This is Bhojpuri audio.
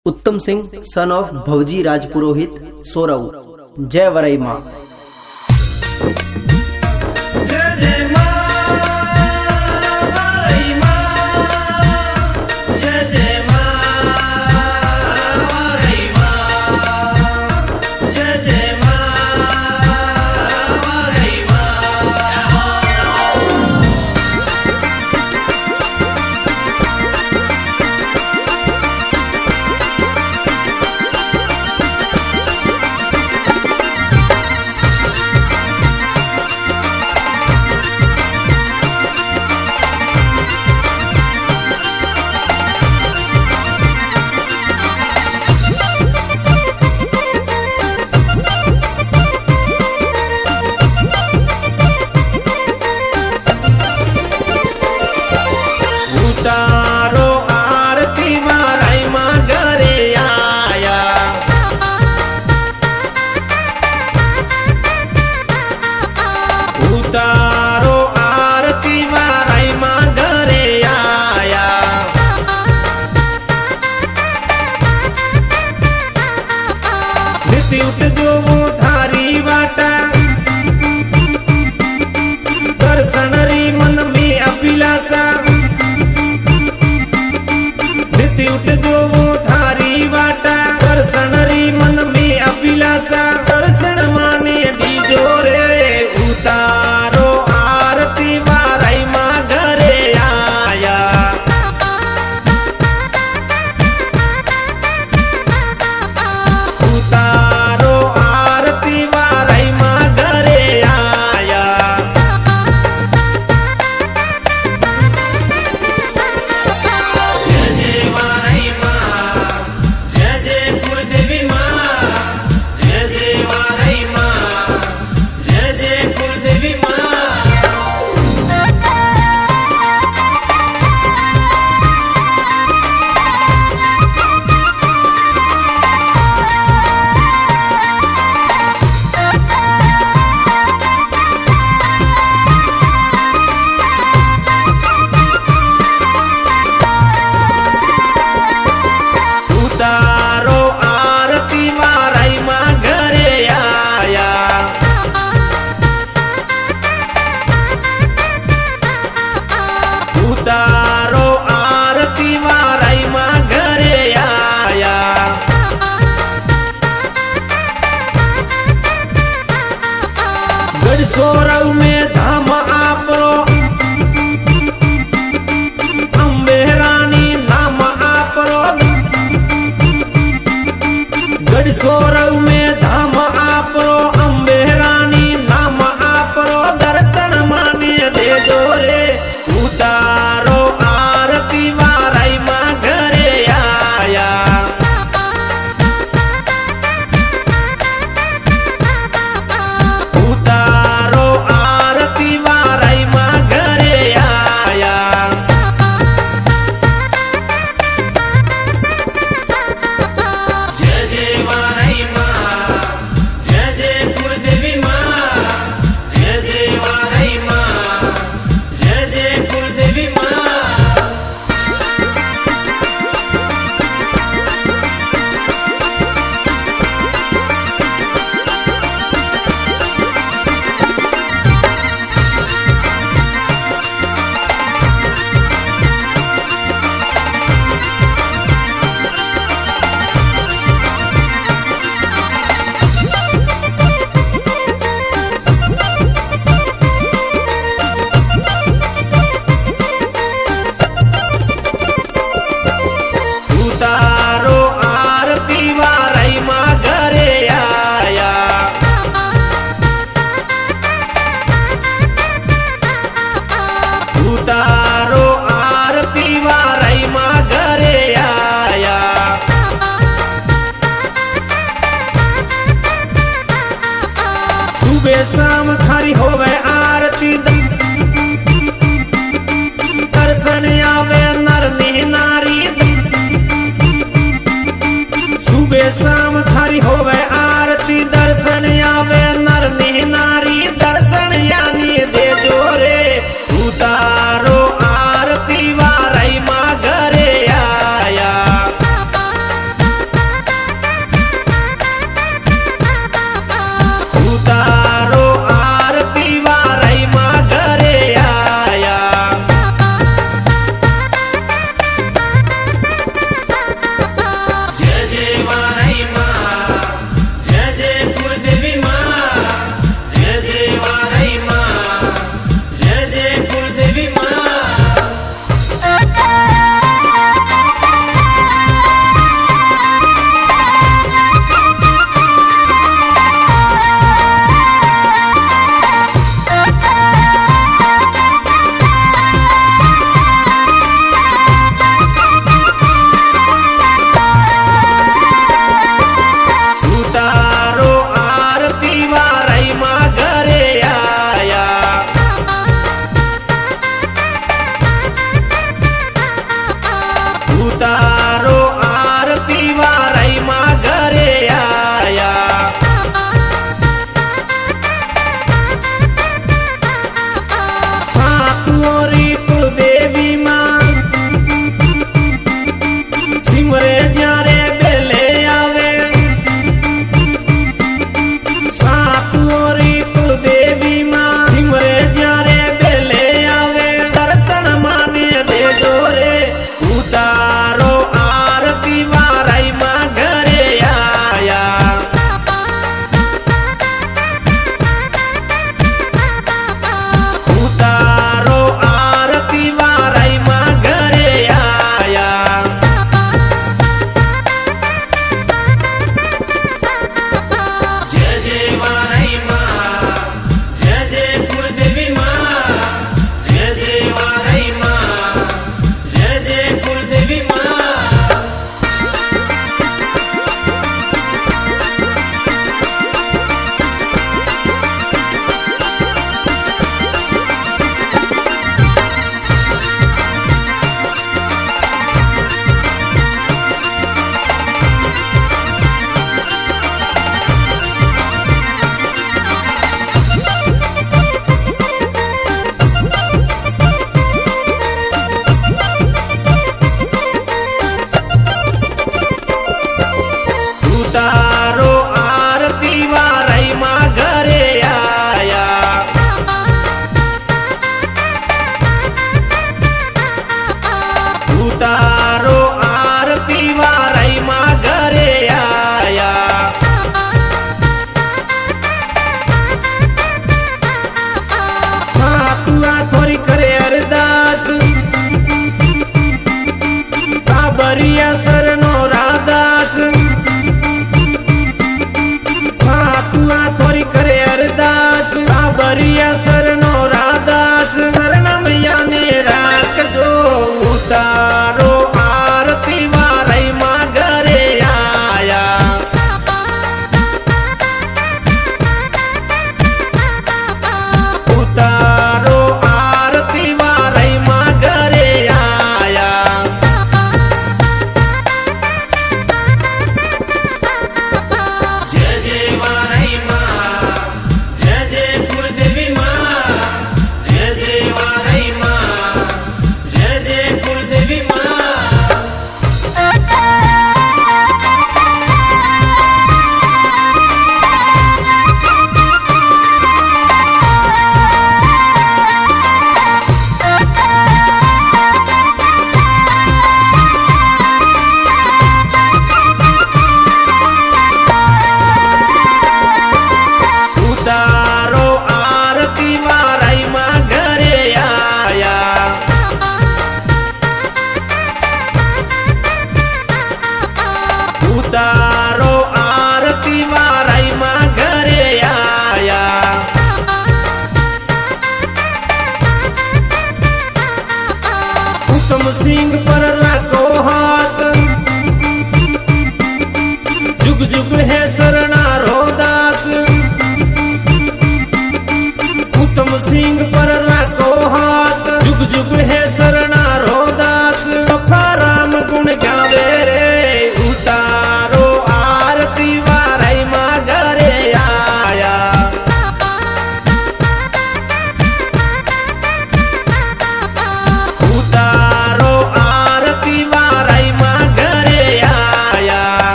उत्तम सिंह सन ऑफ भवजी राजपुरोहित सोरऊ। जय वरई माँ। उतारो आरती माराई माँ घरे आया। उतारो आरती माराई माँ घरे आया। नीति उठ जो वो धारी वाटा दर्शन री मन में अभिलाषा। उठ जो वो धारी वाटा दर्शन री मन में अभिलाषा। दर्शन माने दीजो रे उतारो आरती माराई माँ घरे आया। उतारो आरती माराई माँ घरे आया। उतारो आरती माराई माँ घरे आया। उतारो आरती माराई माँ घरे आया। गढ़ सोरऊ में धाम आपरो अम्बे रानी नाम आपरो। गढ़ सोरऊ में धाम आपरो अम्बे रानी नाम आपरो। दर्शन माने दे दो रे उतारो आरती माराई माँ घरे आया। उतारो आरती माराई माँ घरे आया। जय जय वाराई माँ, जय जय कुलदेवी माँ। जय जय वाराई माँ, जय जय कुलदेवी माँ। उतारो आरती माराई माँ घरे आया। उतारो आरती माराई माँ घरे आया। सुबह शाम खारी होवे आरती दर्शन आवे नर नारी। सुबह शाम